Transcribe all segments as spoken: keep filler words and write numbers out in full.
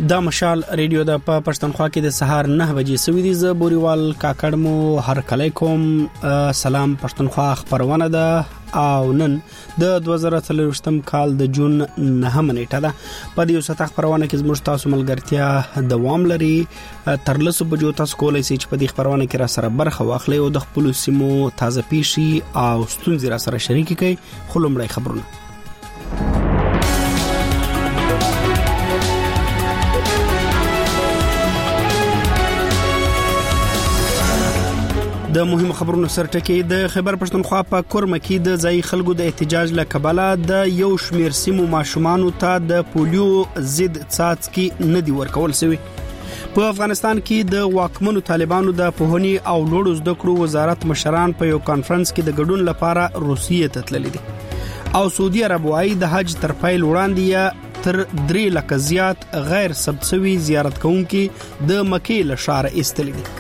دا مشال ریډیو د په پښتونخوا کې د سهار نه بجې سوي دي. ز بوريوال کاکړ مو هر کله کوم سلام. پښتونخوا خبرونه ده او نن د دوه زره څلرویشتم کال د جون نهمه نیټه ده. په دې وسه خبرونه کې زموږ تاسو ملګرتیا دوام لري. تر لسو بجو تاسو کولای شئ چې په دې خبرونه کې را سره برخه واخلئ او د خپل سیمو تازه پیشي او ستونزې را سره شریک کړئ. خو لومړی خبرونه د مهمو خبرونو سرټکی. د خیبر پښتونخوا په کورمه کې د ځای خلکو د احتجاج له کبله د یو شمیر سیمو ماشومانو ته د پولیو ضد څاڅکي نه دی ورکول شوی. په افغانستان کې د واکمنو طالبانو د پوهنې او لوړو زده کړو وزارت مشران په یو کانفرنس کې د ګډون لپاره روسیې ته تللي دي او سعودي عرب وايي د حج تر پیل وړاندې یا تر درې لک زیات غیر ثبت شوي زیارت کوونکي د مکې له ښاره ایستلي دي.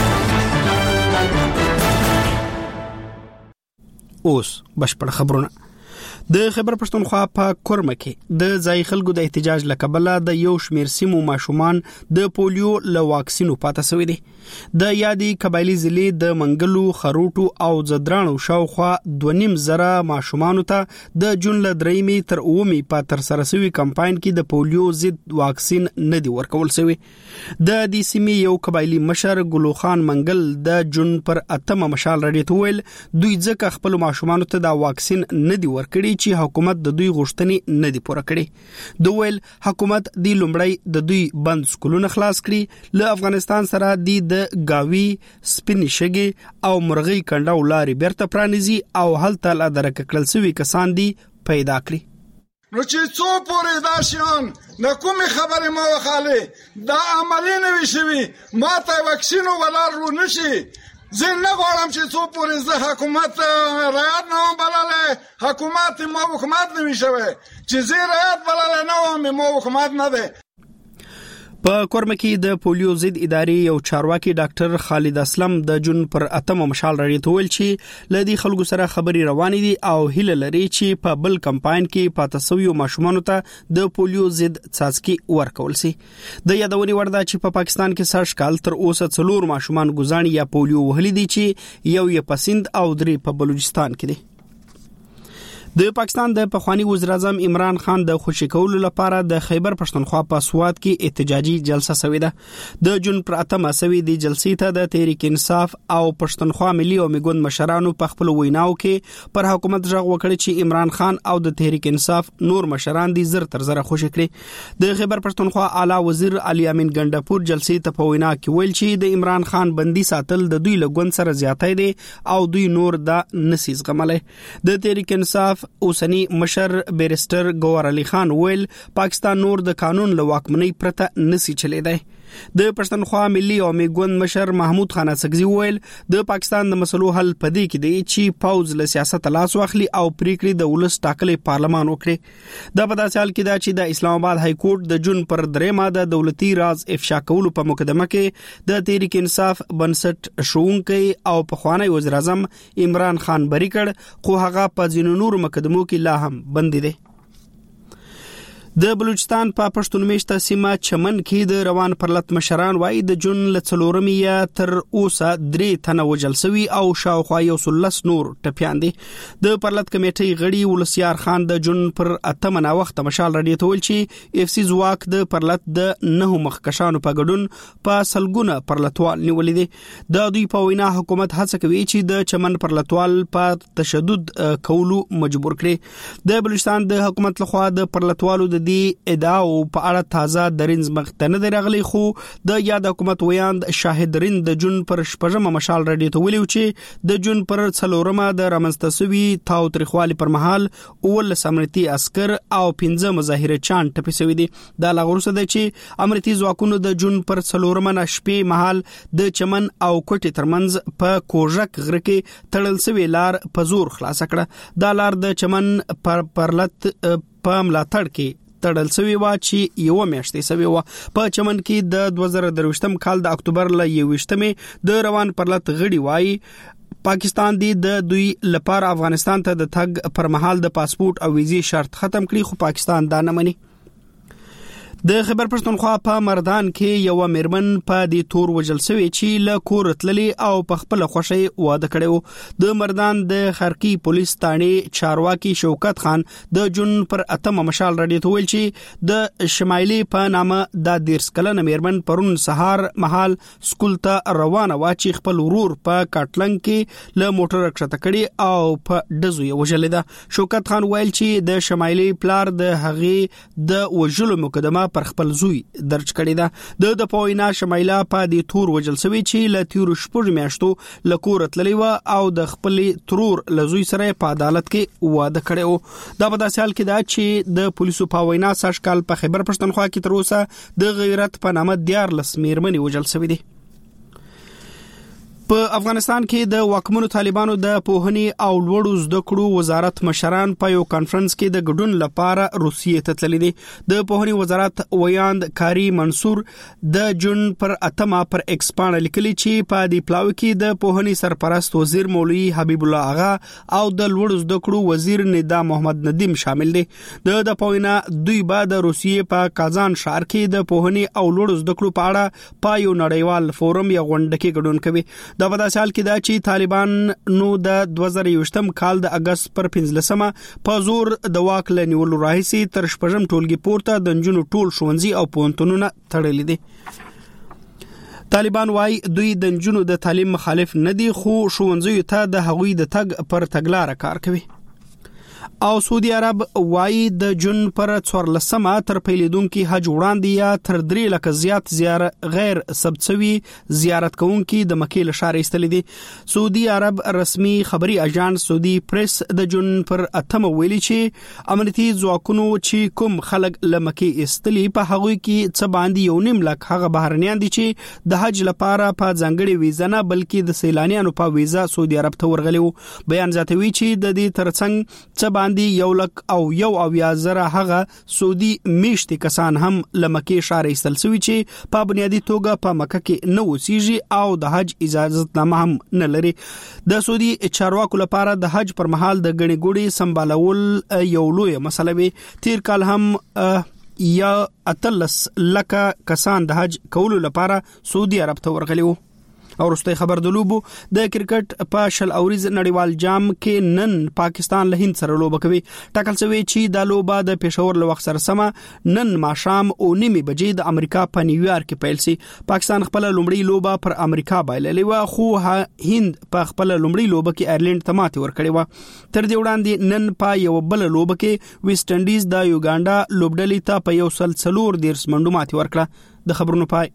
اوس بشپړ خبرونه. د خیبر پښتونخوا په کورمه کې د ځای خلکو د احتجاج لکبله د یو شمیر سیمو ماشومان د پولیو له واکسینو پاتې شوی دي. د یادي قبایلی ضلع د منګلو، خروټو او زدرانو شاوخوا دوه نیم زره ماشومانو ته د جون له درېمې تر اومې په تر سره شوی کمپاین کې د پولیو ضد واکسین نه دی ورکول شوی. د دې سیمې یو قبایلی مشر ګلو خان منګل د جون پر اتمه مشال رډیټ ویل دوی ځکه خپل ماشومانو ته د واکسین نه دی ورکړي چې حکومت د دوی غوښتنې نه دی پوره کړي. دوی ویل حکومت د لومړی د دوی بند سکولونه خلاص کړي. له افغانستان سره د گاوی، سپینې شګې او مرغۍ کنډو لارې بیرته پرانیزي او هلته لا درک کړل شوي کسان دي پیدا کړي. نو چې څو پورې دا شیان نه کومې خبرې ما وخاله دا عملی نه وي شوي ما ته واکسینو ولار رو نشي. زه نه غواړم چې څو پورې زه حکومت رعایت نه وم بللی حکومت ما حکومت نه وي شوی چې زه رعایت بللی نه وم ما حکومت نه دی. په کورمه کې د پولیو ضد ادارې یو چارواکي ډاکټر خالد اسلم د جون پر اتمه مشال رډیټ ویل چې لدی خلکو سره خبري روانې دي او هیله لري چې په بل کمپاین کې پاتې شویو ماشومانو ته د پولیو ضد څاڅکي ورکول شي. د یادونې وړ ده چې په پا پاکستان کې سږ کال تر اوسه څلور ماشومان ګزاڼي یا پولیو وهلي دي چې یو یې په سند او درې په بلوچستان کې دي. د پاکستان د پخوانی وزیر اعظم عمران خان د خوشی کولو لپاره د خیبر پښتونخوا په سواد کې احتجاجي جلسه شوې ده. د جون پر اتمه شوې د جلسې ته د تحریک انصاف او پښتونخوا ملي او میګوند مشرانو په خپل ویناو کې پر حکومت ژغ وکړي چې عمران خان او د تحریک انصاف نور مشران دي زر تر زر خوشی کړي. د خیبر پښتونخوا اعلی وزیر علي امین ګندپور جلسې ته په وینا کې ویل چې د عمران خان بندي ساتل د دوی لګون سره زیاتې دي او دوی نور د نسیز غمله. د تحریک انصاف اوسنی مشر بیرستر ګوهر علي خان ویل پاکستان نور د قانون له واکمنۍ پرته نسی چلیدای. د پښتونخوا ملي او میګوند مشر محمود خان اسګزي ویل د پاکستان د مسلو حل پدې کې دی چې پاوز له سیاست لاس واخلي او پریکړې د ولس ټاکلې پارلمان وکړي. د په داسې حال کې دا چې د اسلام آباد های کورټ د جون پر درېمه د دولتي راز افشا کولو په مقدمه کې د تحریک انصاف بنسټ شونکي او پخوانی وزیر اعظم عمران خان بری کړ خو هغه په ځینو نور مقدمو کې لا هم بند دي. د بلوچستان په پښتون میشته سیمه چمن کې د روان پرلط مشران وای د جون ل څلورمې تر اوسه درې تنه وجل سوي او شاوخوا یو سلس نور ټپيان دي. د پرلط کمیټې غړي ولسیار خان د جون پر اتمه نا وخت مشال رډیټ ویل چې اف سی زواک د پرلط د نه مخکشانو په ګډون په سلګونه پرلطوال نیولې دي. د دوی په وینا حکومت هڅه کوي چې د چمن پرلطوال په تشدد کولو مجبور کړي. د بلوچستان د حکومت لخوا د پرلطوالو د دی ادعاو په اړه تازه درنځ مختنه دی راغلی خو د یاد حکومت ویاند شاهد رین د جون پر شپږمه مشال رډیټ ویلو چې د جون پر څلورمه د رامنځته تاو تاریخوالي پر مهال اول سمرتي عسكر او پنځه مظاهره چان ټپي شوی دي. دا لغورسه ده چې امریتي ځواکونو د جون پر څلورمه نشپې مهال د چمن او کوټي ترمنځ په کوژک غره کې تړل شوی لار په زور خلاص کړه. دا لار د چمن پر پرلط په ملاتړ کې تړل شوی و چې یو میاشتې شوی و. په چمن کې د دوه زره درویشتم کال د اکتوبر ل یوویشتمې د روان پرلط غړي وای پاکستان دی د دوی لپاره افغانستان ته د تګ پر مهال د پاسپورت او ویزې شرط ختم کړي خو پاکستان دا نه مني. د خیبر پښتونخوا په مردان کې یو میرمن په دې تور وجل سوی چې له کور تللی او په خپل خوشي واده کړو. د مردان د خرکی پولیس تانې چارواکي شوکت خان د جون پر اتم مشال رادیو ته ویل چې د شمایلی په نامه د دیرس کلنه میرمن پرون سهار مهال سکول ته روانه وا چې خپل ورور په کاټلنګ کې له موټر کښته کړي او په دزو یې وجلې ده. شوکت خان ویل چې د شمایلی پلار د هغې د وجلو مقدمه پر خپل زوی درج کړی ده. د د پوینا شمایلا په دې تور وجل سوي چې ل تیر شپږ میاشتو لکور تللی و او د خپل ترور لزوی سره په عدالت کې واده کړو. دا په داسې حال کې ده چې د پولیسو په وینا سږ کال په خیبر پښتونخوا کې تر اوسه د غیرت په نامه دیارلس میرمنې وجل سوي دي. په افغانستان کې د واکمنو طالبانو د پوهنې او لوړو زده کړو وزارت مشران په یو کانفرنس کې د ګډون لپاره روسیې ته تللي دي. د پوهنې وزارت ویاند کاری منصور د جون پر اتمه پر ایکس باندې لیکلي چې په دې پلاوي کې د پوهنې سرپرست وزیر مولوی حبیب الله اغا او د لوړو زده کړو وزیر ندا محمد ندیم شامل دي. د د پوینا دوی بعد روسیې په کازان ښار کې د پوهنې او لوړو زده کړو په اړه په یو نړیوال فورم یا غونډه کې ګډون کوي. دا په داسې حال کې ده چې طالبان نو د دوه زره یوولسم کال د اگست پر پنځلسمه په زور د واک له نیولو راهیسې تر شپږم ټولګي پورته د نجونو ټول ښوونځي او پوهنتونونه تړلي دي. طالبان وايي دوی د نجونو د تعلیم مخالف نه دي خو ښوونځیو ته د هغوی د تګ پر تګلارې کار کوي. او سعودي عرب وايي د جون پر څوارلسمه تر پیلیدونکو حج وړاندې یا تر درې لکه زیات زیار غیر ثبت شوی زیارت کوونکو د مکې له ښار ایستل دي. سعودي عرب رسمي خبري اژانس سعودي پریس د جون پر اتمه ویلي چې امنیتي ځواکونو چې کوم خلک له مکې ایستلي په هغوی کې څه باندې یو نیم لک هغه بهرنیان دي چې د حج لپاره په ځانګړي ویزه نه بلکې د سیلانیانو په ویزه سعودي عرب ته ورغلي وو. بیان زیاتوي چې د دې ترڅنګ څه باندې یو لک او یو او یا زره هغه سعودي میشتي کسان هم لمکه شار ایستل سوي چې په بنیادی توګه په مکه کې نه اوسېږي او د حج اجازهنامه هم نه لري. د سعودي چارواکو لپاره د حج پر مهال د غني ګوړي سمبالول یو لوی مسله وي. تیر کال هم یا اتلس لکه کسان د حج کولو لپاره سعودي عرب ته ورغلي وو. او رسته خبر د لوبو د کرکټ په شل اوریز نړیوال جام کې نن پاکستان له هند سره لوبه کوي. ټاکل شوی چې د لوبه د پېښور له وخت سره سم نن ماښام او نیمه بجې د امریکا په نیویارک کې پیل شي. پاکستان خپل لومړی لوبه پر امریکا بایللې و خو هند په خپل لومړی لوبه کې ایرلند ته ماتې ورکړې و. تر دې وړاندې نن په یو بل لوبه کې ویسټ انډیز د یوګانډا لوبډلې ته په یو سل څلور دیرس منډو ماتې ورکړه. د خبرونو پای.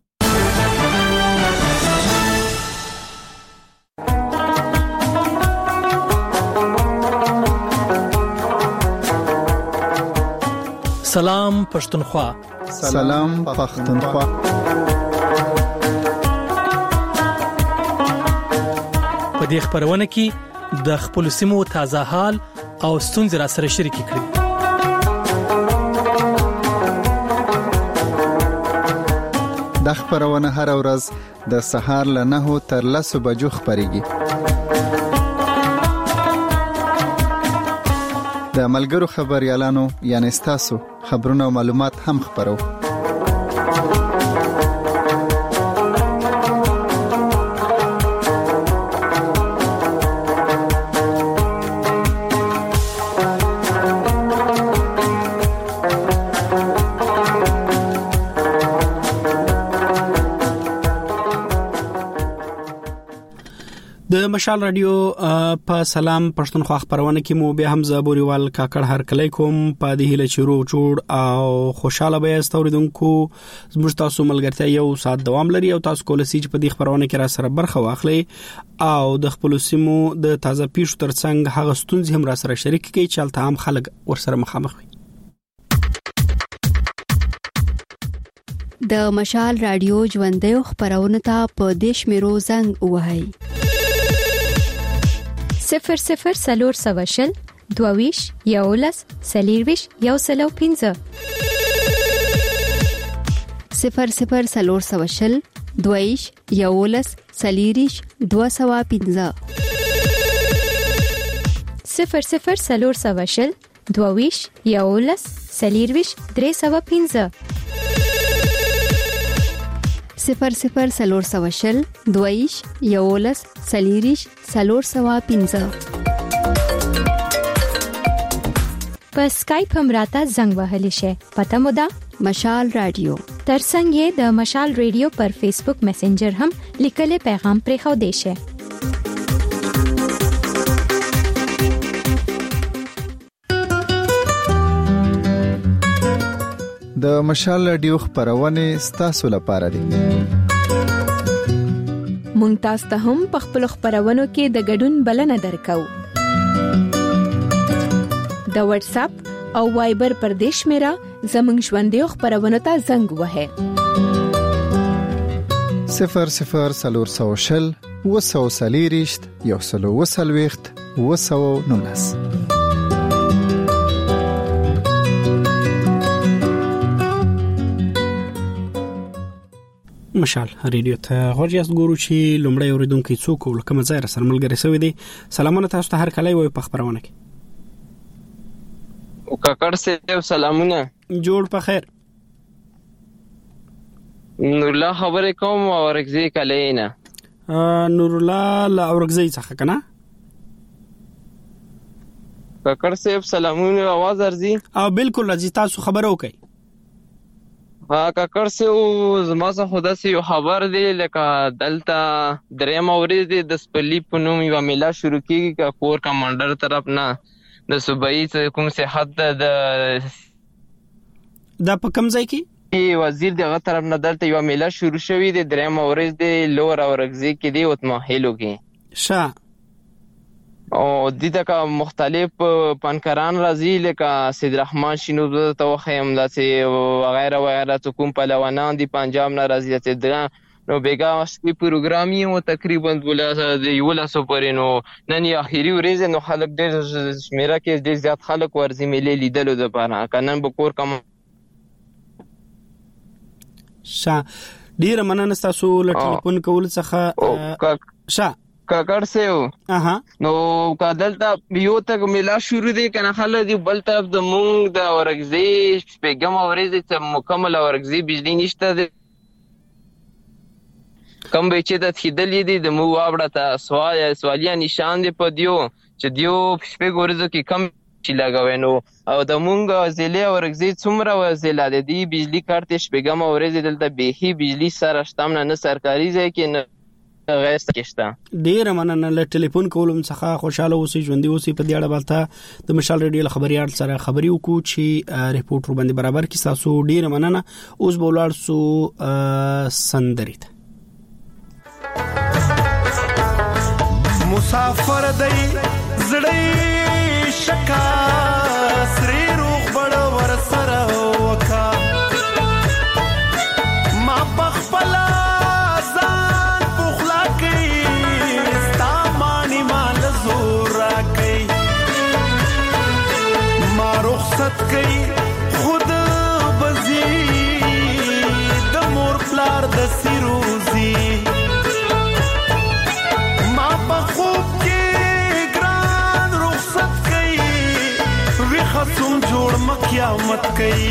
سلام پښتونخوا. سلام پښتونخوا. په دې خبرونه کې د خپل سیمو تازه حال او ستونزې را سره شریک کړئ. د خبرونه هر ورځ د سهار له نهو تر لسو بجو خبريږي. د ملګرو خبريالانو یعنی تاسو خبرونه او معلومات هم خبرو. د مشال رادیو په سلام پښتونخوا خبرونه کې مو به هم زابوريوال کاکړ هر کله کوم په دې هله چیرو چوړ او خوشاله به استوریدونکو زموږ تاسو ملګرتیا یو سات دوام لري او تاسو کولای شئ چې په دې خبرونه کې را سره برخه واخلئ او د خپل سیمو د تازه پیښو ترڅنګ هغه ستونزې هم را سره شریک کړئ چې الته هم خلک ورسره مخامخ وي. د مشال رادیو ژوندۍ خبرونه ته په دیش میرو زنګ وهاي صفر صفر سلور سواشل دوویش یولس سلیرویش یو سلو پینزه صفر صفر سلور سواشل دوویش یولس سلیریش دو سوا پینزه صفر صفر سلور سواشل دوویش یولس سلیرویش درې سوا پینزه صفر صفر سلور سوشل دویش یولس سلیریش سلور سوا پینځه. په اسکایپ هم راته زنګ وهلی شي. پته مو ده مشال رادیو. ترڅنګ یې د مشال رادیو پر فیسبوک میسنجر هم لیکلي پیغام پرې خو دی شي. د مشال رادیو خبرونه ستاسو لپاره دي. مونږ تاسو ته هم په خپل خبرونو کې د ګډون بلنه درکو. د واتس اپ او وایبر پر دیش میرا زمنګ ژوندې خبرونه ته زنګ وهه. صفر صفر سلور سوشل وسو سلیریشت یو سلو وسلويخت وسو نونس. مشال ریډیو ته غوړیاست ګورو چې لومړی اوریدونکو څوک ولکم ځای سره ملګری شوی دی. سلامونه تاسو ته هر کله وي په خبرونه کې. او کاکړ سه سلامونه. جوړ په خیر. نور الله خبرې کوم او ورګزي کلینا. نور الله لا ورګزي څخه کنه. کاکړ سه سلامونه आवाज ارزي. او بالکل راځي تاسو خبرو کوي. ها کاکړ سه زما څخه خدا سه یو خبر دی لکه دلته دریم اورید د سپلی په نوم یو میلا شروع کیږي کا کور کمانډر طرف نه د صوبایي کوم صحت د د په کوم ځای کې وزیر دغه طرف نه دلته یو میلا شروع شوی دی دریم اورید دی لور اورګزي کې دی اوت ماهلو کې شا او د دې کا مختلف پنکران راځي لکه سید رحمان شینو ته وخیم داسې وغیرہ وغیرہ کوم پهلوانان دی پنجاب نه راځي چې دا نو بیګا سپی پروګرام یو تقریبا ولا د یولا سپرینو نن اخیری ورځ نو خلک ډېر شمیره کې ډېر زیات خلک ورزي ملي لیدلو د پاره کنن بکور کم شا ډیر مننه تاسو له ټلیفون کول څخه شا کاکړ سیو اها نو کادلته یو تک ملا شروع دي کنه خلک دی بل طرف د مونږ د اورګزي پیغام اورېږي چې مکمل اورګزي بجلی نشته کم به چې د خیدلې دي د مو واړه ته سوال سوالیا نشان دی په دیو چې دیو په ګورزو کې کم چې لګاوي نو او د مونږ ضلع اورګزي څومره وزله دي بجلی کارت شپږم اورېږي دلته بهي بجلی سره شتمنه نه سرکاري ځای کې نه غیست کېشته. ډیر مننه له ټلیفون کولم څخه خوشاله اوسئ ژوندۍ اوسئ په دې اړه باندې د مشال ریډیو خبريال سره خبري وکړو چې ریپورټ ور باندې برابر کی تاسو ډیر مننه. اوس بولار سو سندریت مسافر دی زړی شکا سری روغ بڑ ور سره وکا ما پخپلا کئی خود بزی د مور پلار د سیروزی ما په خوب کې ګران رخصت کئی وی خصوم جوړ مقیامت کئی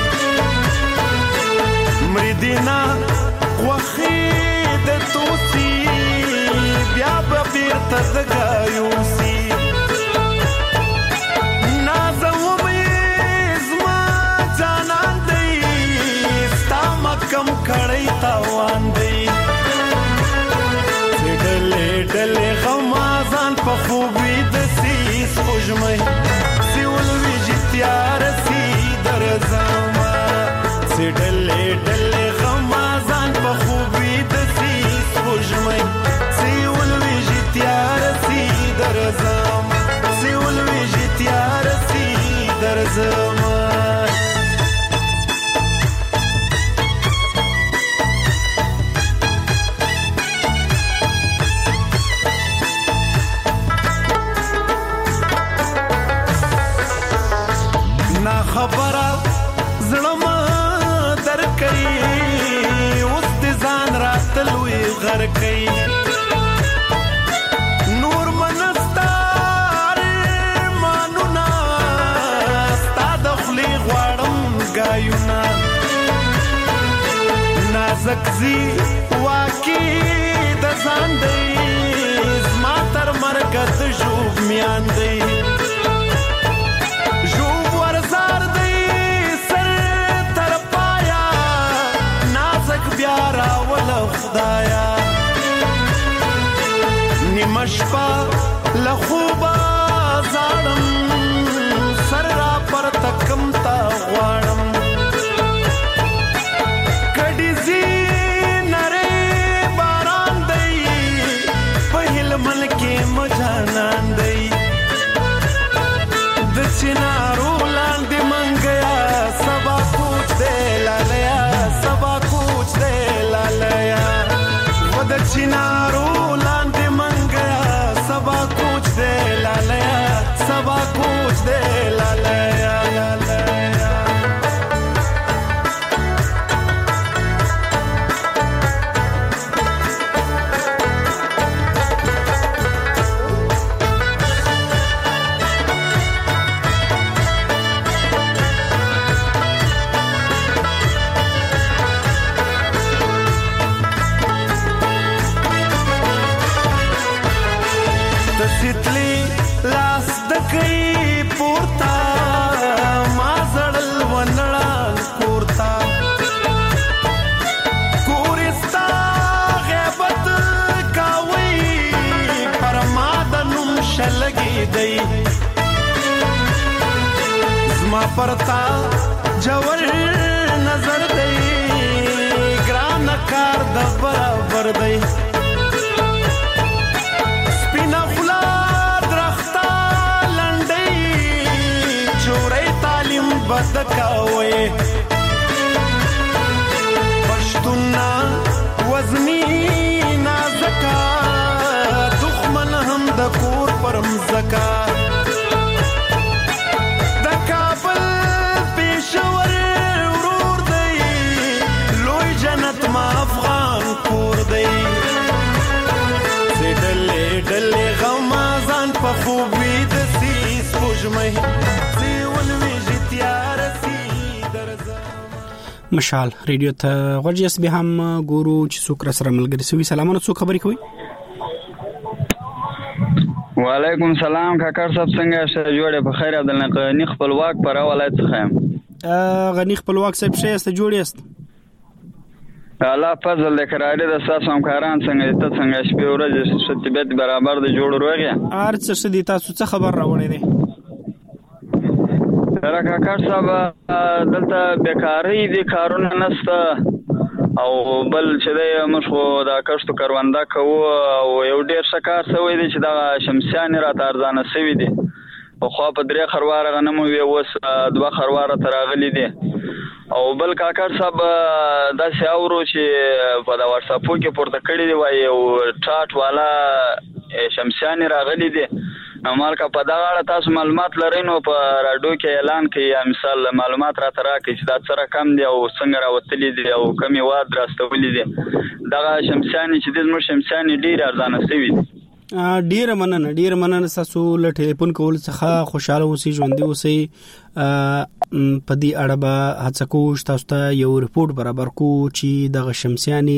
مریدینا وخی د توسی بیا به بیرته دګایوسی کم کړی تاوان دی ډلې ډلې غمازان په خوبي د سیس خوشمې سیول ویجی تیار سی درځما ډلې ډلې غمازان په خوبي د سیس خوشمې سیول ویجی تیار سی درځما سیول ویجی تیار سی درځما لاندې جو ورزار دی سر تر پایا نازک بیا راول خدایا نیمه شپه له خوبه زاړم سر را پر تکم تا غواړم کډي زی نری باران دی په هلمن کې مجانان دی د چنارو لاندې منګیا سبا کوچ دی لالیا سبا کوچ دی لالیا و د چنارو لاندې منګیا سبا کوچ دی لالیا سبا کوچ دی لالیا لالیا تسیتلی لاس دکې پورتا ما زړل ونړان کورتا کورستا غیبت کاوي پر ما د نوم شلګي دی زما پرتا جوړ نظر دی ګران کار د برابر دی بدکاوي پښتونا وزنی نازکا دښمن هم د کور پرم زکا د کابل پېښور ورور دی لوی جنت ما افغان کور دی سیدلې ډلې غمازان په خوبي د سیس پوجمې مشال ریډیو ته غوږیاس به هم ګورو چې څوک را سره ملګری سوي. سلامونه، څوک خبرې کوي؟ وعلیکم سلام کاکړ صاحب، څنګه یاست؟ جوړه په خیر. عبدالغنی خپلواک پر ولایت څخه یم. غنی خپلواک صاحب شه است جوړ یاست؟ الله فضل د کراري د تاسو همکاران څنګه ته څنګه شپې ورځې ستبیت برابر د جوړ روغه ار څه دي تاسو څه خبر راوړی دی؟ راکا کار صاحب دلته بیکاری دي، کارونه نشته او بل چې د مشخو د کښتو کارواندا کوو او یو ډیر شکار سوی دی چې د شمسیان را تارزانه سوی دي او خو په درې خرواره غنم وی اوس دوه خرواره تراغلي دي او بل کاکړ صاحب دا ساورو چې په دا واتس اپ کې پورته کړی دی وای او ټاټ والا شمسیان راغلي دي. مال کا په دا اړه تاسو معلومات لرئ نو په راډیو کې اعلان کوي یا مثال معلومات را ترا کوي چې دا سره کم دی او څنګه راوتلي دي او کمی واد راستولي دي. دا شمسیان چې د زموږ شمسیان ډیر ارزانه سوي دي. ډیر مننه ډیر مننه تاسو له ټلیفون کول څخه خوشاله اوسئ، ژوند اوسئ. په دې اړه به هڅه کوو تاسو ته یو ریپورت برابر کو چې د شمسیاني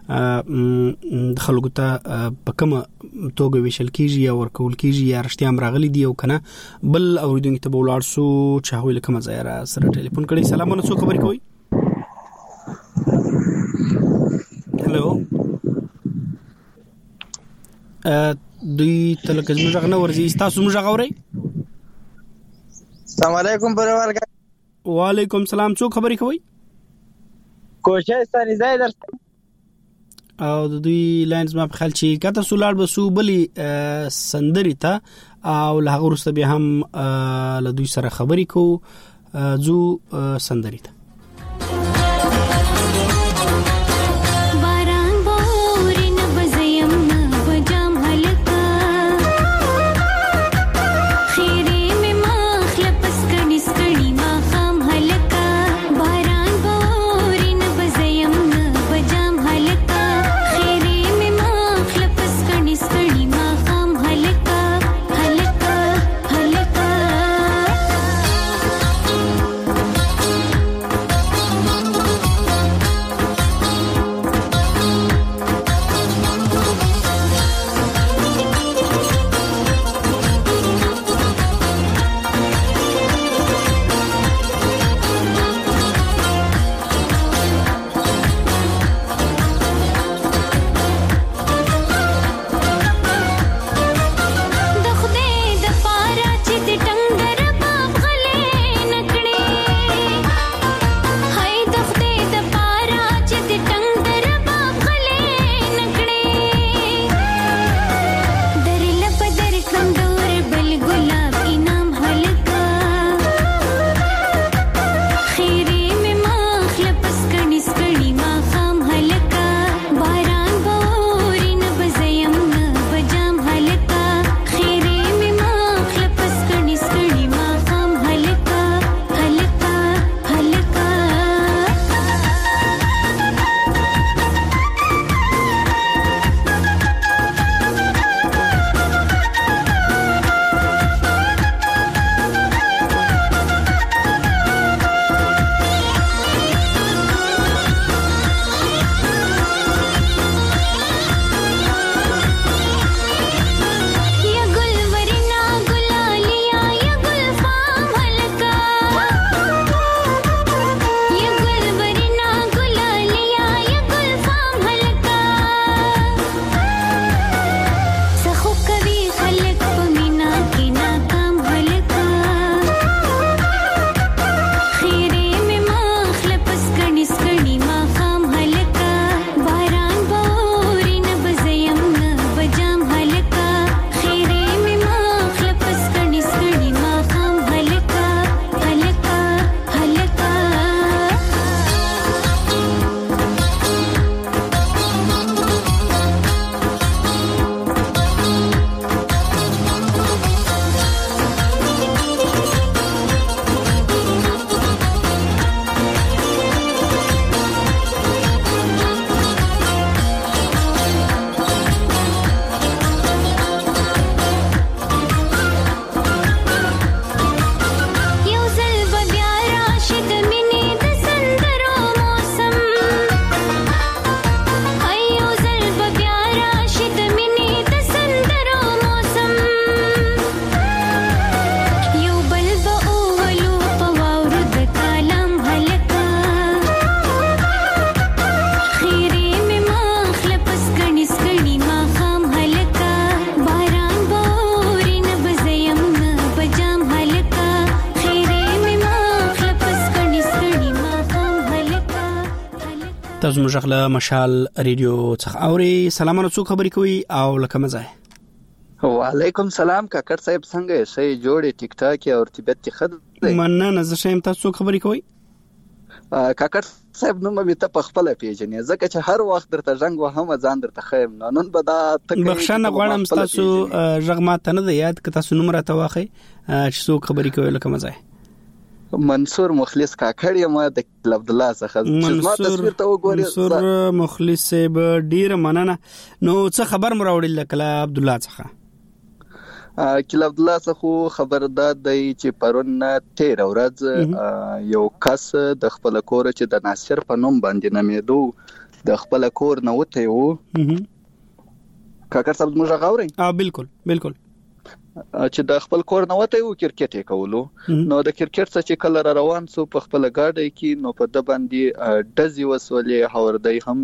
خلکو ته په کومه توګه ویشل کیږي او ورکول کیږي یا رښتیا هم راغلي دي او کنه. بل اوریدونکو ته به ولاړ سو چې هغه له کومه ځای را سره ټلیفون کړي. سلامونه، څوک خبرې کوي؟ هلو دوی تلکه زموږ غنه ورزي تاسو موږ غوړی. السلام علیکم پرواز. وعلیکم سلام، څوک خبرې کوي؟ کوشش ستاسو ځای درته او د دوی لاینز ما په خیال چې کته سولار بسو بلی سندري ته او له هغه وروسته به هم له دوی سره خبرې کوو. زو سندري ته تاسو مشغله مشال ریډیو څخه اوري. سلامونه څو خبرې کوي او لکه مزه. وعلیکم سلام کاکر صاحب څنګه یې؟ سې جوړې ټیک ټاک او طبيعت ته خد مننه. زه شیم تاسو خبرې کوي. کاکر صاحب نو مې ته په خپل پیژنې ځکه چې هر وخت درته ژوند وهم ځان درته خیم نو نن به دا تک بخښنه غواړم تاسو ژغمات نه د یاد ک تاسو نمبر ته واخی چې څو خبرې کوي لکه مزه. منصور مخلص کاکړ یم د کل عبد الله څخه چې ما تصویر ته وګورئ. منصور مخلص صاحب ډیر مننه. نو څه خبر مو راوړل کله عبد الله څخه؟ کل عبد الله څخه خبر ده چې پرون تیر ورځ یو کس د خپل کور چې د ناصر په نوم باندې نمیدو د خپل کور نه وته وو. کاکړ صاحب موږ غاوري؟ اه بالکل بالکل. چې د خپل کور نه وته وو کرکټ یې کولو. نو د کرکټ څخه چې کله روان سو په خپل گاډي کې نو په د باندې دزي وسولې هوردی هم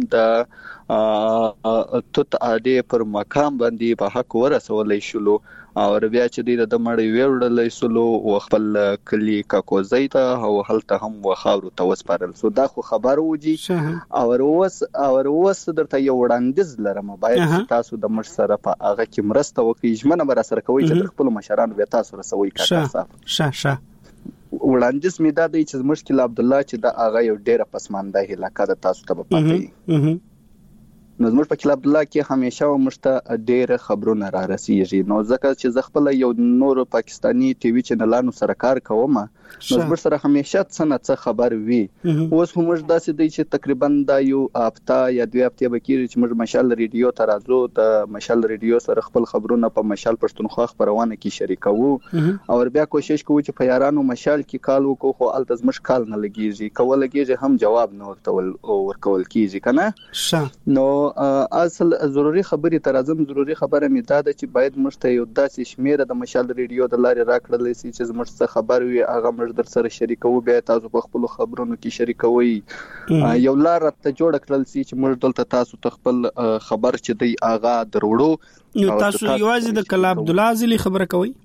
د توت اډې پر مقام باندې په حق ورسولې شلو او بیا چې د مړی ویوړلې سلو او خپل کلی کاکوزای ته او هلته هم وخاورو ته وسپارل. سو دا خو خبر وږي او ورس او ورس درته یو وړاندیز لرم باید تاسو د مر سره په هغه کې مرسته وکړئ. ژمنه بر سره کوي چې خپل مشرانو به تاسو رسوي کاکا صاحب. شه شه وړاندیز می دا دی چې مشکل عبد الله چې دا هغه یو ډیره پسمانده علاقه د تاسو ته پاتې. نو زموږ په کلاب الله کې همیشه ومشته ډېر خبرونه را رسیږي. نو ځکه چې زه خپل یو نور پاکستانی ټي وي چینلانو سره کار کوم نو زموږ سره همیشه څه نه څه خبر وي. اوس هم داسې دی چې تقریبا دا یو هفته یا دوه هفته بکیږي چې موږ مشال ریډیو ته راځو د مشال ریډیو سره خپل خبرونه په مشال پښتونخوا خبرونه کې شریکو او بیا کوشش کوو چې په یارانو مشال کې کال وکړو خو الته زموږ کال نه لګیږي کول لګیږي هم جواب نه ورکول ورکول کیږي کنه. نو اصل ضروري خبري تر اعظم ضروري خبره مې دا ده چې باید مشته یو داسې شمیره د مشال ریډیو د لارې راکړل شي چې زموږ څه خبر وي هغه موږ در سره شریکو بیا تاسو په خپل خبرونو کې شریکوي. یو لار ته جوړ کړل شي چې موږ دلته تاسو ته خپل خبر چې دی هغه دروړو. نو تاسو یوازې د کلا عبد الله زلی خبره کوي؟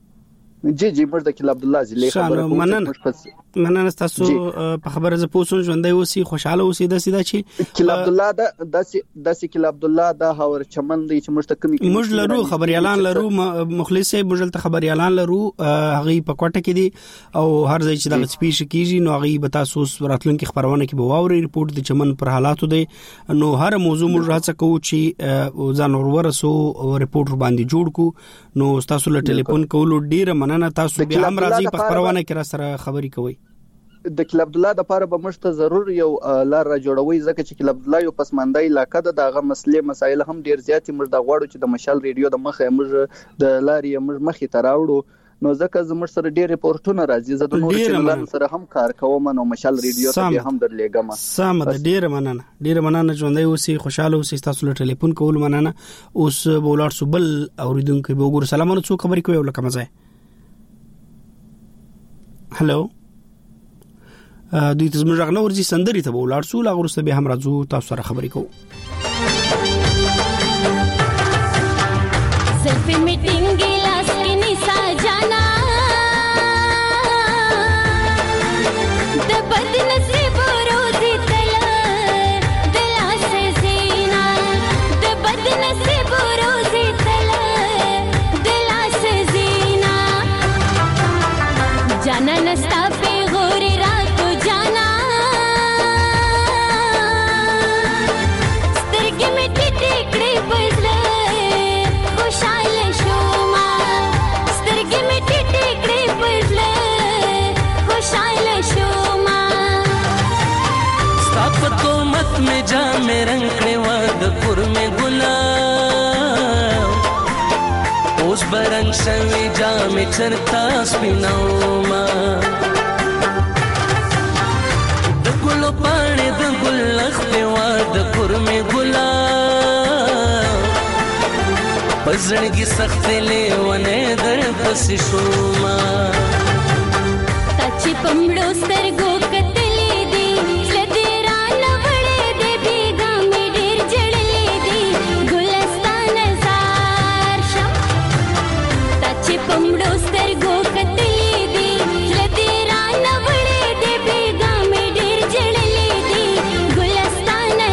جی جی موږ د کلا عبد الله زلی خبره کوو. مننه مننه تاسو په خبره ز پوسون ژوندۍ اوسې خوشاله اوسې د سیده چې کلا عبد الله د داسې داسې کلا عبد الله د هاور چمن دی چې موږ ته کمی موږ لرو خبر اعلان لرو مخلص موږ ته خبر اعلان لرو هغه په کوټه کې دي او هر ځای چې د سپیش کیږي نو هغه به تاسو راتلونکي خبرونه کې به واوري ریپورت د چمن پر حالاتو دی. نو هر موضوع موږ راځه کوو چې ځان ورورسو ریپورت باندې جوړ کو. نو تاسو له ټلیفون کولو ډیره مننه. تاسو بیا هم راځي په خبرونه کې را سره خبري کوي. د کلاب الله د لپاره به مشته ضرور یو لار را جوړوي ځکه چې کلاب الله یو پسمانده علاقه ده دغه مسلې مسایل هم ډیر زیات موږ د غواړو چې د مشال ریډیو د مخه موږ د لارې موږ مخې ته راوړو. نو ځکه زموږ سره ډیر ریپورتونه راځي زه د نور چینلانو سره هم کار کوم نو مشال ریډیو ته هم درلېګم. سم د ډیر مننه ډیر مننه ژوندۍ اوسې خوشاله اوسې تاسو له ټلیفون کول مننه. اوس بولار سوبل اوریدونکو به وګور سلامونه څو خبرې کوي ولکه مزه. هلو دوی ته زموږ غږ نه ورځي سندري ته ولاړ سو لا غوسه به هم راځو تاسو سره خبرې کوو. سلفی میټینګ ګلاس کې نسا جانا د بد نصیب روزي تل دلا سے زینا د بد نصیب روزي تل دلا سے زینا جانا نستا په غوري راتو جانا سترګې مې ټټې کړې پزله خوشاله شوما سترګې مې ټټې کړې پزله خوشاله شوما ستاپ تو مت میں جا میں رنگ کړې واد پور میں ګلاب اوس برنګ شوي جا میں چرتا سپیناوما د ګلو پاڼې د ګل لخت واد پور میں ګلاب پزړګي سخت لیونه در پس شوما تچ پمړو سترګو کتلې دي لدرا نوړې دې بیګا مې ډېر جړلې دي ګلستان زار شم تچ پمړو سترګو کتلې دي لدرا نوړې دې بیګا مې ډېر جړلې دي ګلستان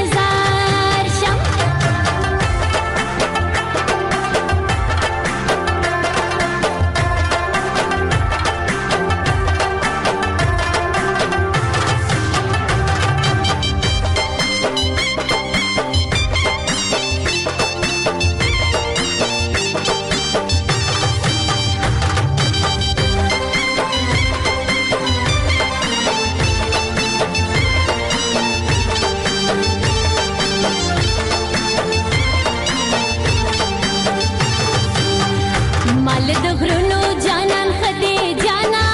مال د غرونو جانان خدي جانا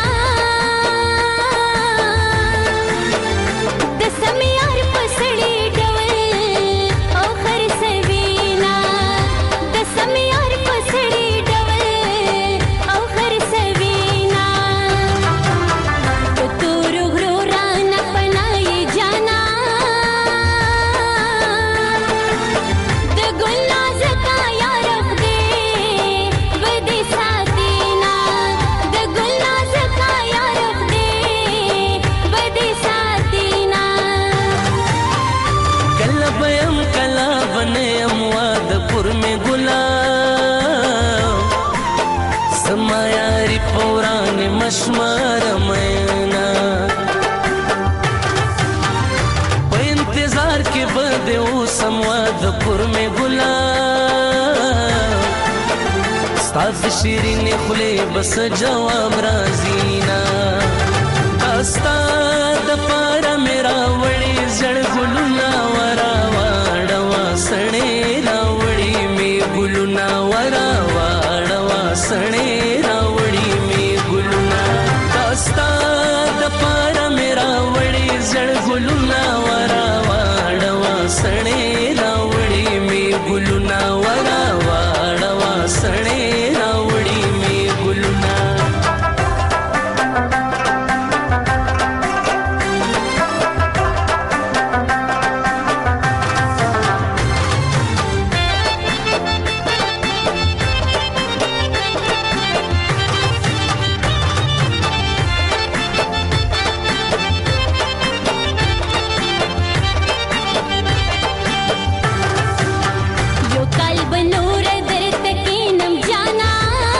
د سمیار پسړي ډول او خر سوینا د سمیار پسړي ډول او خر سوینا تور غرو ران پنای جانا د ګل ناز کا یار خدي بدي ساتینا د ګل ناز کا یار خدي بدي ساتینا کلا بیم کلا بنیم واد پر میں گلاب سما یاری پوران مشمار مینا په انتظار کې بده او سمواد پر میں گلاب ستاد شیرین خله بس جواب رازینا استاد پر میرا وړي زړ ګلونا ورا واړوا سړې راوړي می ګلونا ورا واړوا سړې راوړي می ګلونا استاد پر میرا وړي زړ ګلونا ورا واړوا سړې راوړي می ګلونا ورا واړوا سړې راوړي می ګلونا यो कल्ब नूर दर्द कीनम जाना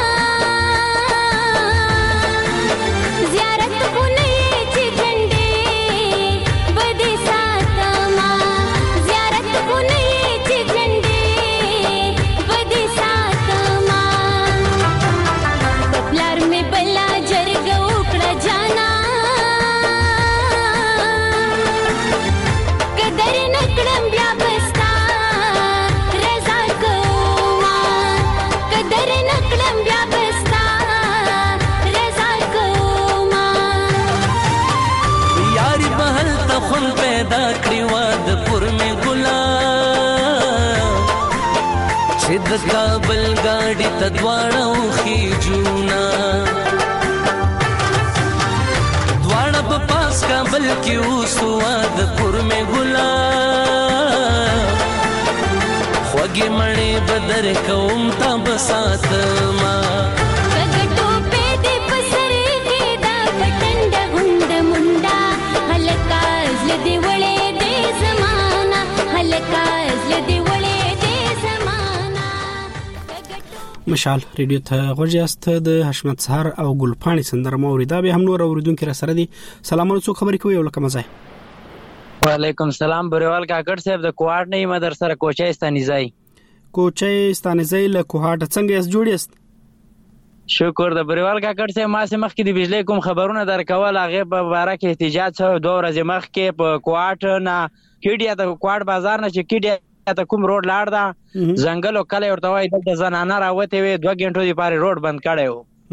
ज़ियारत पुने चिगंडे बदे सातमा ज़ियारत पुने चिगंडे बदे सातमा पपलार में बल्ला जरग उकड़ा जाना कदर नकड़म ब्या बस्ता रजा कोमा कदर नकड़म ब्या बस्ता रजा कोमा یاری بهل تخن پیدا کړی واد پر میں ګلاب چې د کابل گاډي تدواړو خيجونا دواړه په پاس کابل کې اوس واد پر میں ګلاب خوږې مړې بدر کوم تا بساتما कगटो पे दे पसरे के दा पटंड गुंड मुंडा हलका अजल दे वळे दे जमाना हलका अजल दे वळे दे जमाना مشال ریډیو ته غوړیاست د حشمت سحر او ګلپاڼي سندره موریدا به هم نور اوریدونکو را سره دي سلام علیکم خبرې کوي یو لکه مزه وعلیکم السلام بریوال کاکړ صاحب د کوارډ نه مدر سره کوچای ستانیزای کوچای ستانیزای له کوهاټ څنګه اس جوړیست شکر د بریوال کاکړ صاحب ما سه مخ کې د بجلی کوم خبرونه درکول هغه په باره کې احتجاج شو دوه ورځې مخ کې په کوارټ نه کیډیا ته کوارټ بازار نه چې کیډیا ته کوم روډ لاړ دا ځنګل او کله ورته وای د زنانه راوته وي دوه غنټو دی پاره روډ بند کړو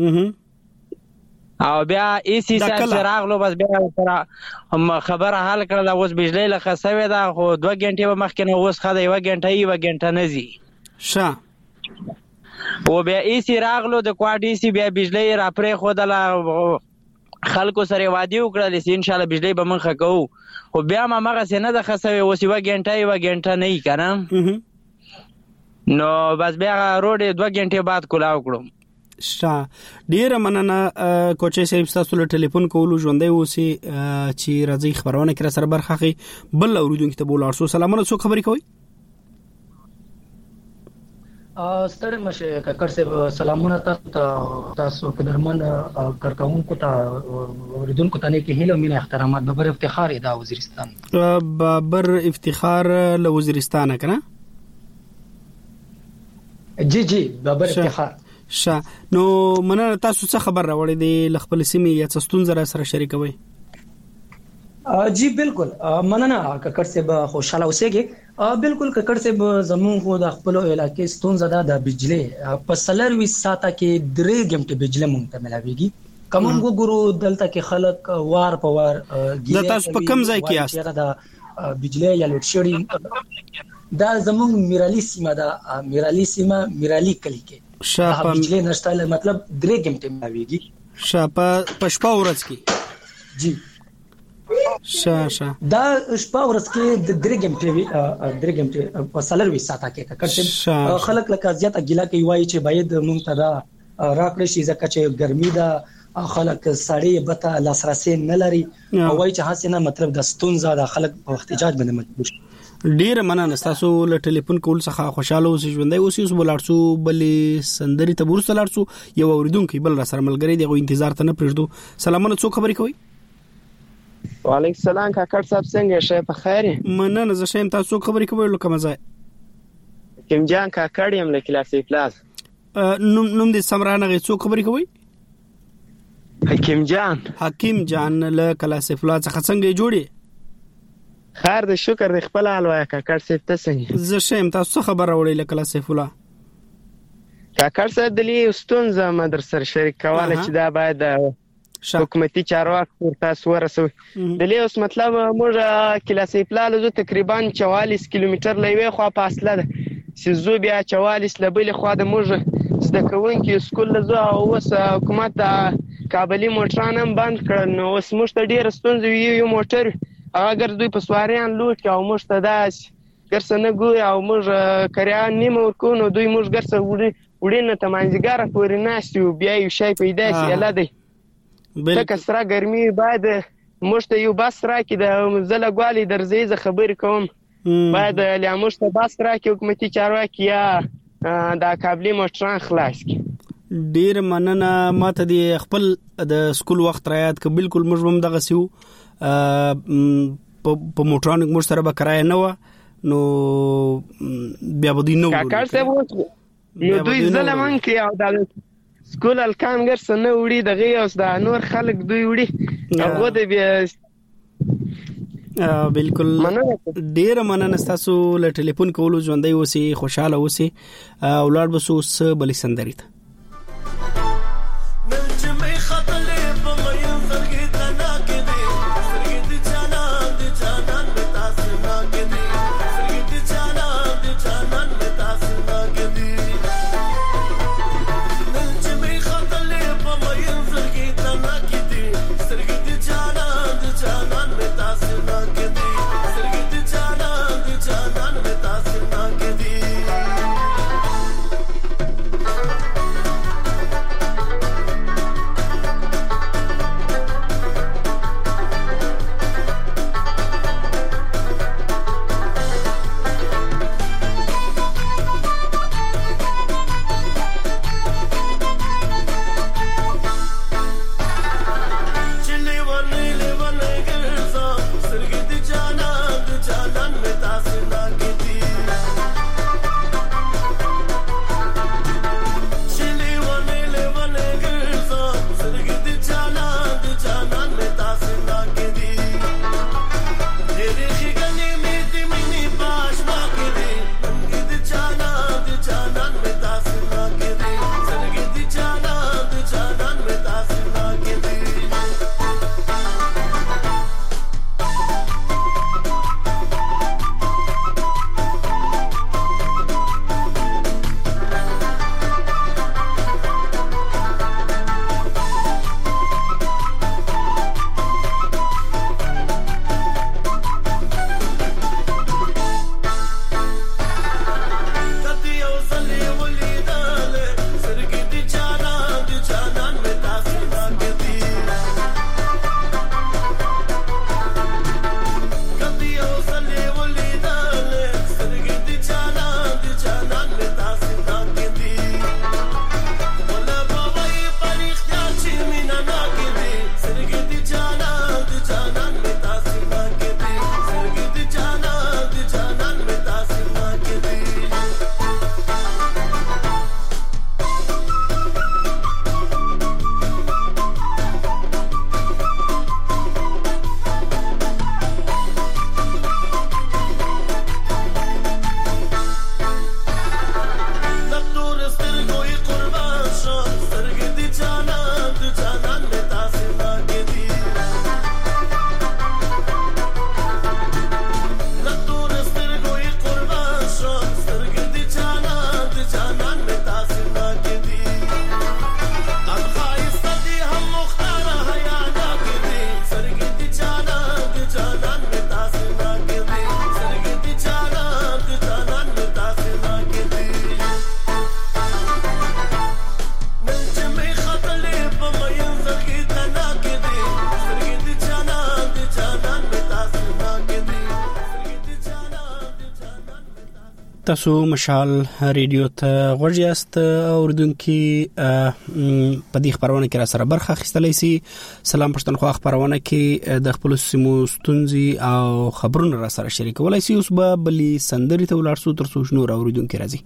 او بیا ای سی صاحب راغلو بس بیا سره خبره حل کړل اوس بجلی له خسوي دا خو دوه غنټې به مخ کې نه اوس خدای یو غنټه یو غنټه نزي شه او بیا ای سی راغلو د کوارټ ای سی بیا بجلی را پرې خودله خلکو سره وادي وکړل چې ان شاء الله بجلی به منخه کوو خو بیا ما مغه سینه د خسوي اوس یو غنټه یو غنټه نه ای کنه نو بس بیا روډ دوه غنټې بعد کولاو کړم شا ډیر مننه کوچې صاحب تاسو له ټلیفون کولو ژوندې اوسې چې راځي خبرونه کړه سره برخه خي بل اوریدونکو ته بوله ارسو سلامونه څو خبرې کوي ستړي مشه کاکړ صاحب سلامونه تاسو تاسو قدرمن کارکونکو ته اوریدونکو ته نه کې هیله مینه احترامات بابر افتخار دا وزیرستان بابر افتخار له وزیرستان کنه جی جی بابر افتخار شه نو مننه تاسو څه خبر راوړې دي خپل سیمې یا څه ستونزه را سره شریکوي जी بالکل مننه ککړ صاحب خوشاله اوسېږي بالکل ککړ صاحب زموږ د خپل علاقې ستونزه ده د بجلی په سلروي ساته کې درې غنټې بجلی مونږ ته ملاويږي کوم وګورو دلته کې خلک وار په وار د تاسو په کم ځای کې یاست د بجلی یا لوډ شیډینګ دا زموږ میرالي سیمه ده میرالي سیمه میرالي کلی کې شاپه بجلی نشته مطلب درې غنټې ملاويږي شاپه پښپا ورځ کې جی شا شا دا شپه ورځ کې د درې غنټې درې غنټې په سلروي ساته کې کړم خلک لکه زیات اګیلا کوي وایي چې باید مونږ ته دا راکړې شي ځکه چې ګرمي ده خلک سړی بته لاسرسي نه لري او وایي چې هڅه نه مطلب د ستونزه د خلک په احتجاج باندې مجبور ډیر مننه تاسو له ټلیفون کول څخه خوشاله اوسئ ژوندۍ اوسئ اوس بلارسو بلې سندري ته ورسره لارسو یو اوریدونکو بل را سره ملګری دی غو انتظار ته نه پرېږدو سلامونه څوک خبرې کوي وعلیکم السلام کاکړ صاحب څنګه شې په خیر مننه زه شیم تاسو خبرې کوئ لکه مزه کوم جان کاکړ یم له کلاسي پلاس نوم نوم دې سمرانه غي څوک خبرې کوي حکیم جان حکیم جان له کلاسي پلاس څخه څنګه جوړي خیر د شکر د خپل حال وای کاکړ صاحب ته څنګه زه شیم تاسو خبر وړي له کلاسي پلاس کاکړ صاحب د لې استونزه مدرسې شریک کواله چې دا باید حکومتي چارواکي تاسو ورسوي د لیوس مطلب موږ کلاسي پلان زو تقریبا چوالیس کیلومتر لوي خو فاصله ده سيزو بیا چوالیس لبل خو د موږ زده کوونکي سکول زو او وس حکومت د کابلی موټران هم بند کړل نو اوس موږ ته ډیر ستونزې یو موټر اگر دوی په سواریان لوټ او موږ ته داس ګرسنه ګوي او موږ کریان نیمه ورکو نو دوی موږ ګرسه وړي وړي نه تمانځګار پورې ناشتي بیا یو شی پیدا شي الله دی تک سره ګرمي بعد مشته یو بس راکې د زله غوالي درځي ز خبر کوم بعد له مشته بس راکې حکومتي چارواکي یا د کابلی موټران خلاص کی ډیر مننه ماته دی خپل د سکول وخت را یاد ک بالکل مجمم دغه سیو په موټران موږ سره به کرای نه و نو بیا بده نو کاکړ صاحب نو دوی زله من کې او د سکول الکان ګرس نه وړي دغه اوس د نور خلک دوی وړي هغه د بیا بالکل ډیر مننه تاسو له ټلیفون کولو ژوندۍ اوسئ خوشاله اوسئ اولاد بسو س بل سندري ته تاسو مشال ریډیو ته غوږ یاست اوردونکو په دې خبرونه کې را سره برخه اخیستلای شي. سلام پښتونخوا خبرونه کې د خپل سیمو ستونزې او خبرونه را سره شریکولای شي. اوس به بلی سندري ته ولر سو تر څو شنو اوردونکو راځي.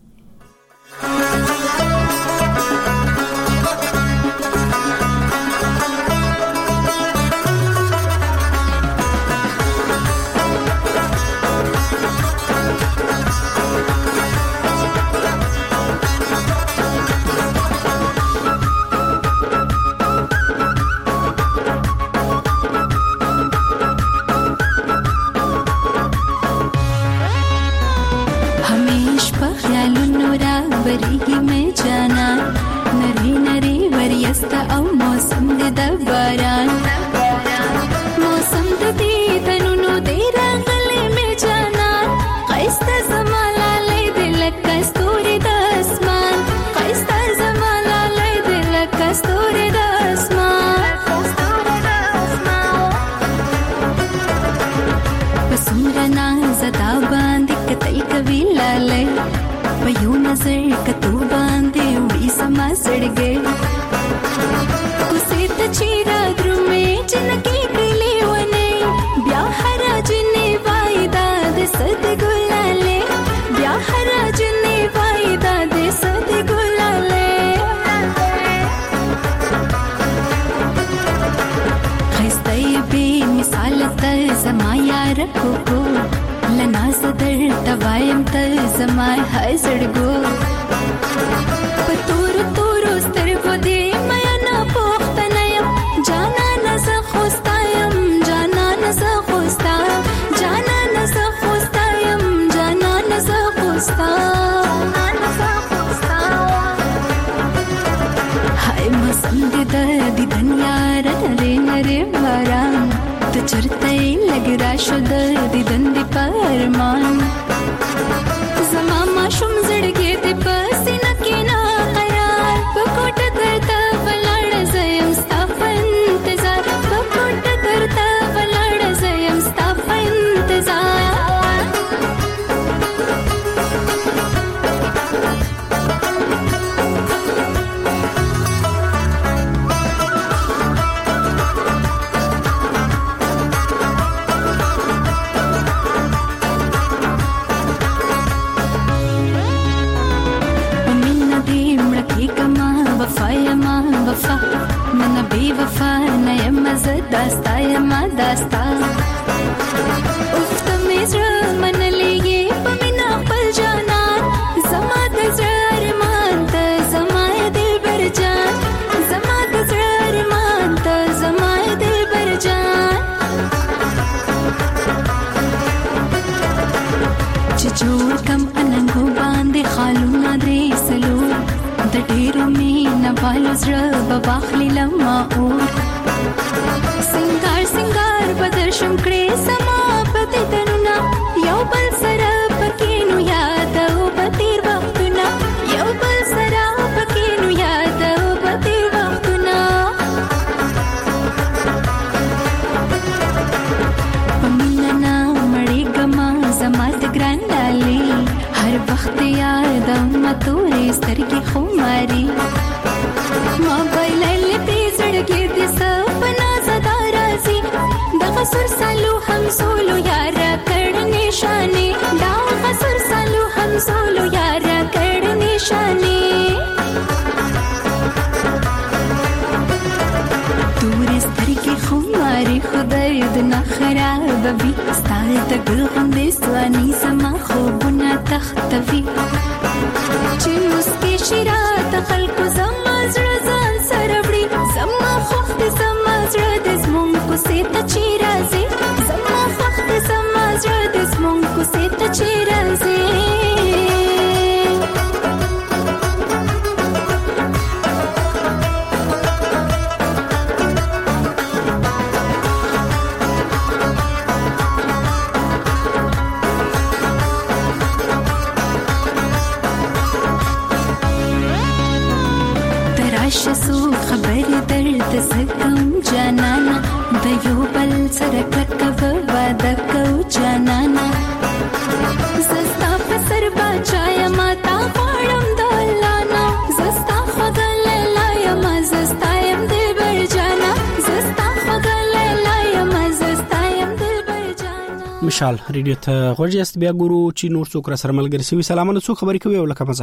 سره کلکه واده کو جانانا زستا په سر بچای ماتا غواړم د الله نه زستا خود لیلا یم زستا یم دلبر جانا زستا خود لیلا یم زستا یم دلبر جانا. مشال ریډیو ته غوږ یاست، بیا ګورو چې نور څوک را سره ملګری شوي. سلامونه، څوک خبرې کوي او لکه مزه؟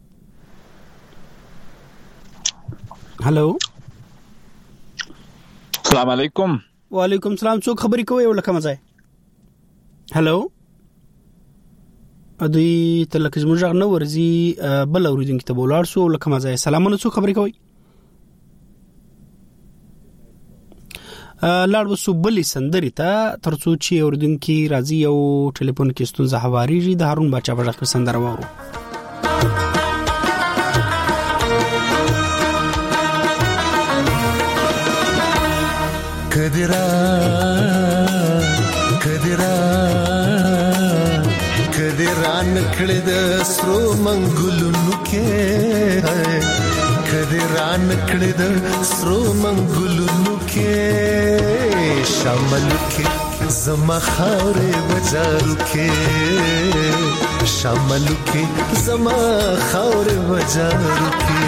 هلو السلام علیکم. وعلیکم السلام، څوک خبرې کوي او لکه مزه؟ هلو ادي ته لکه زموږ غږ نه ورځي، بل اوریدونکو ته بولاړ شو لکه مزه. سلامونه، څوک خبرې کوي؟ لاړ وسو بلې سندري ته ترڅو چې اوریدونکو راځي او ټلیفون کې ستونزه حواریږي. د هارون بچا په ځخ سندره وورو. کدرا کدرا کدرا نکړه د سرو منګلونو کې کدرا نکړه د سرو منګلونو کې شامل کې زما خاورې بازارو کې شامل کې زما خاورې بازارو کې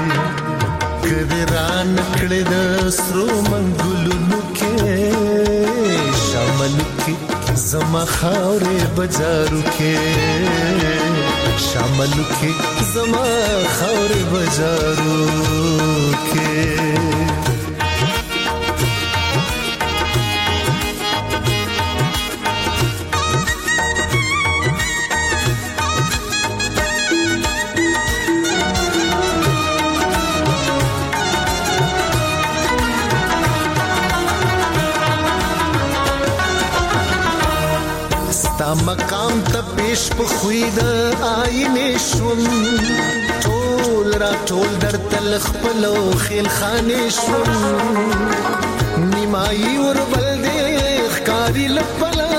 کدرا نکړه د سرو منګلونو کې شامل کې زما خاورې بازارو کې شامل کې زما خاورې بازارو کې. مقام ته پیش په خوید آینه شوم ټول را ټول در تل خپلو خیل خانه شوم نیمای ور بل دې ښکاری لپلا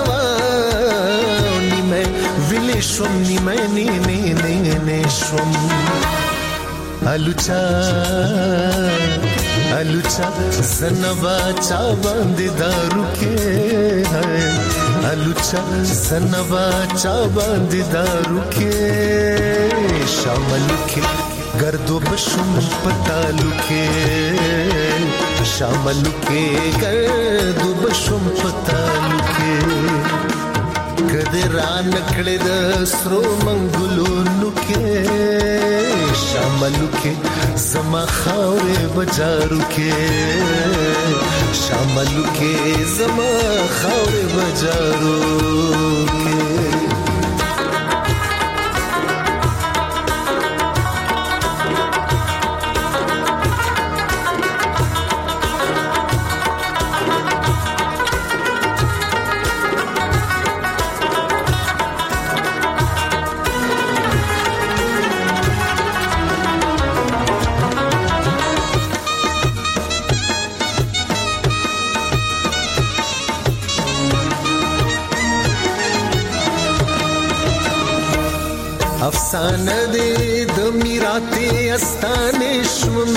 نیمه ویل شوم نیمه نه نه نه نه شوم الوچا الوچا سنوا چا باندې دارو کې الوچا سنوا چا باندې دارو کې شامل کې گردو بشم پتالو کې شامل کې گردو بشم پتالو کې کدرا نکړه د سرو منګلونو کې شامل کې زما خاورې بازارو کې شامل کې زما خاورې بازارو کې. افسانه دې د میراته استانه شوم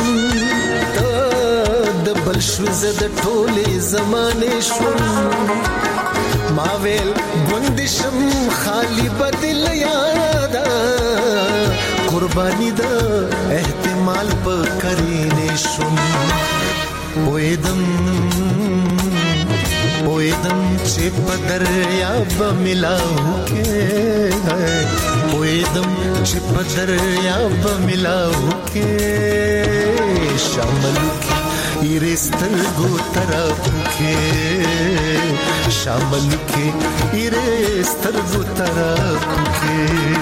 د بل شو زد ټوله زمانه شوم ما ویل بندشم خالی بدل یادا قربانی دا احتمال په کرینه شوم وېدم وېدم چې په دریاب ملاو کې وېدم چې په دریاب ملاو کې شامل کې ایرستل ګو طرف کې شامل کې ایرستل ګو طرف کې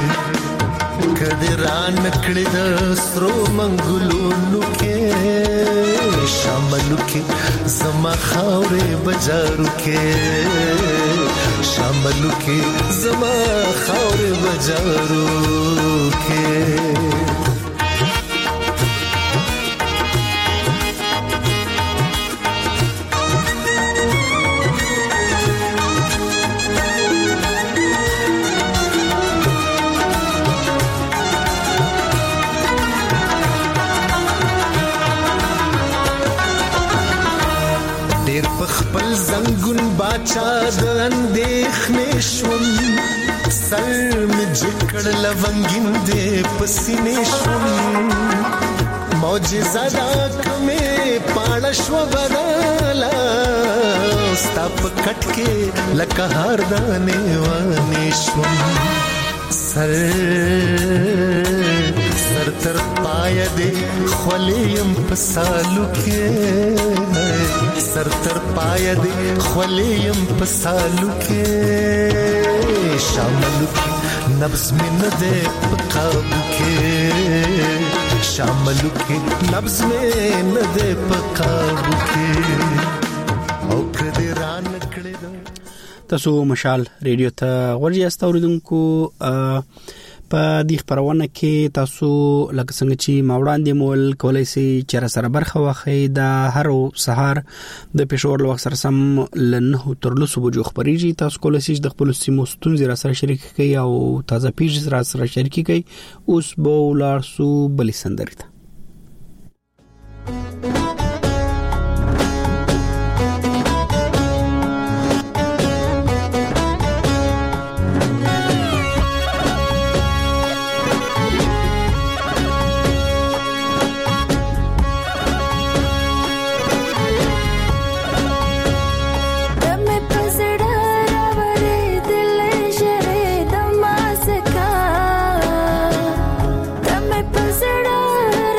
کدرا نکړه د سرو منګلونو کې شامل کې زما خاورې بازارو کې شامل کې زما خاورې بازارو کې. خپل زنګون باچا د اندېښنې شوم سر می جکړ لونګین دې پسینې شوم معجزه دا کمه پاړشو بدلا ستاپ کټ کې لکه هر دانه وانه شوم سر سر تر پای دې خولیم پسالو کې سر تر پای دې خولیم پسالو کې شامل کې نبض میں نہ دے پقابو کے شامل کې نبض میں نہ دے پقابو کې او کړه ران کړه تاسو مشال ریډیو ته ورجی استوریدونکو په دې خبرونه کې تاسو لکه څنګه چې ماوړاندې مول کولای شي چې سره برخه واخی د هر سحر د پېښور لوخ سره سم لنه تر لسو بجو خبريږي تاسو کولای شي د خپل سیمو ستونزې را سره شریک کړئ او تازه پیښې را سره شریک کړئ اوس بولار سو بلی سندرته Dame pasará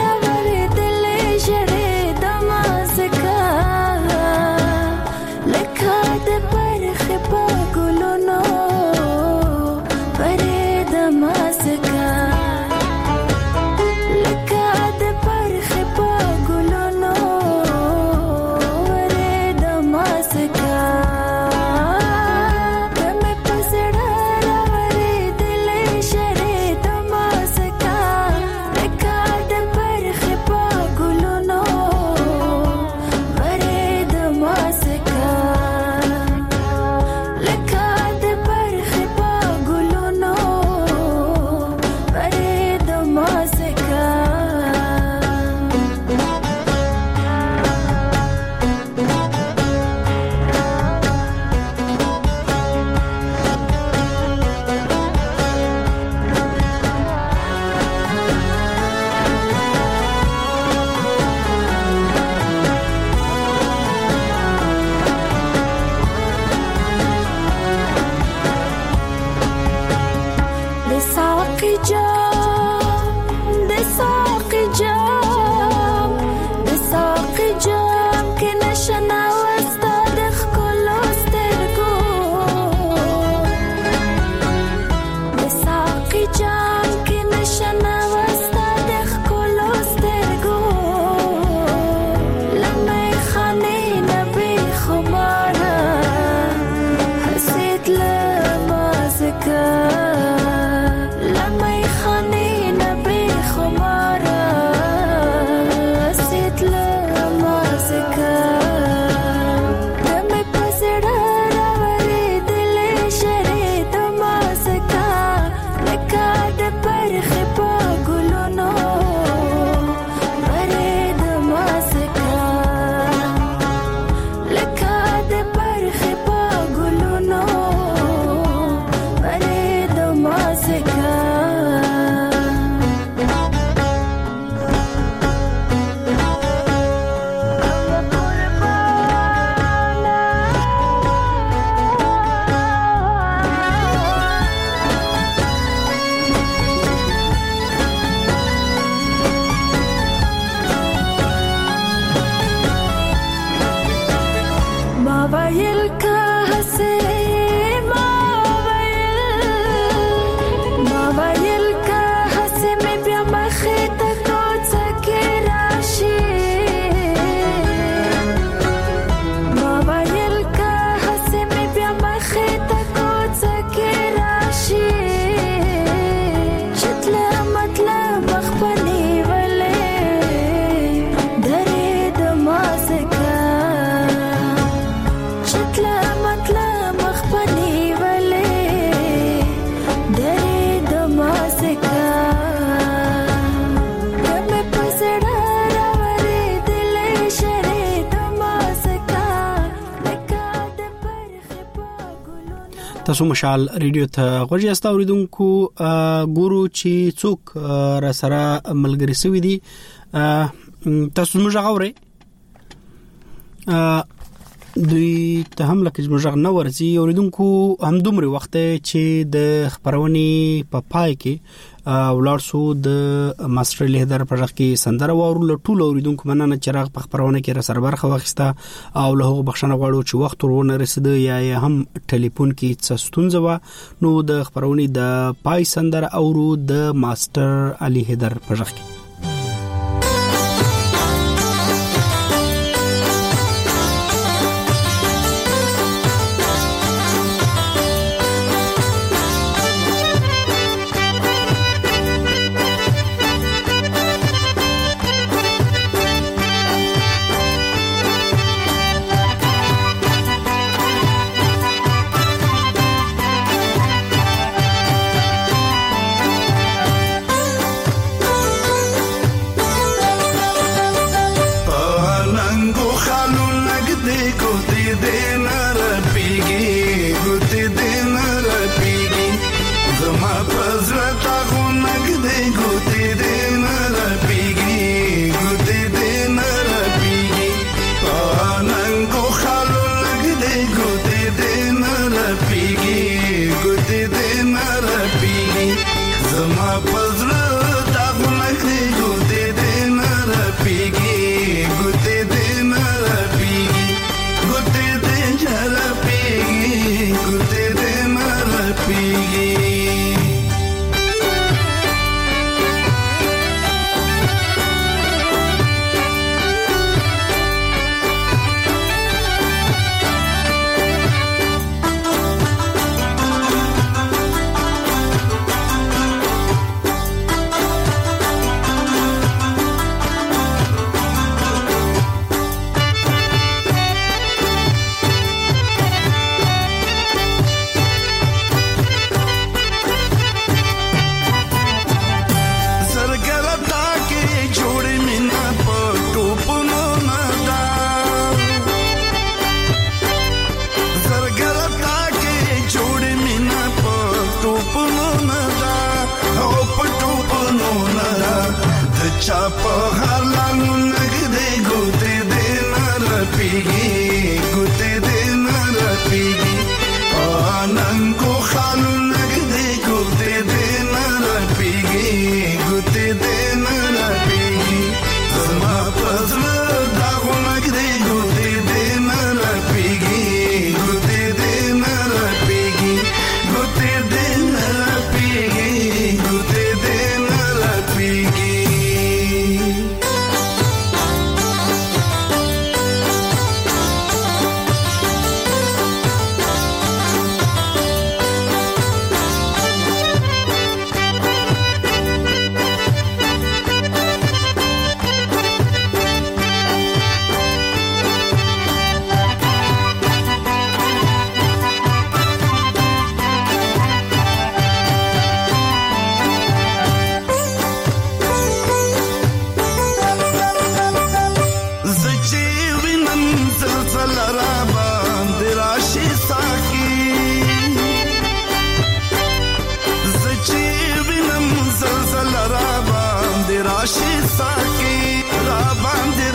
تاسو مشال ریډیو ته غوږی استا اوریدونکو ګورو چې څوک را سره ملګری سوي دي تاسو موږ غوړې دوی ته هم لکه موږ نه ورسي اوریدونکو هم دومره وخت چې د خبرونې په پای کې ولارسو د ماستر لیدر پرځ کې سندره وورو لټول اوریدونکو مننه چراغ په خبرونه کې را سره برخه واخیسته او له هغه بخښنه غواړو چې وخت ورونه رسیده یا هم ټلیفون کې څه ستونزه و نو د خبرونې د پای سندره اورو د ماستر علي هیدر پرځ کې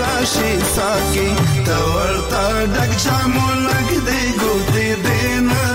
Saki, the world are dark, Jamun, like they go, they, they,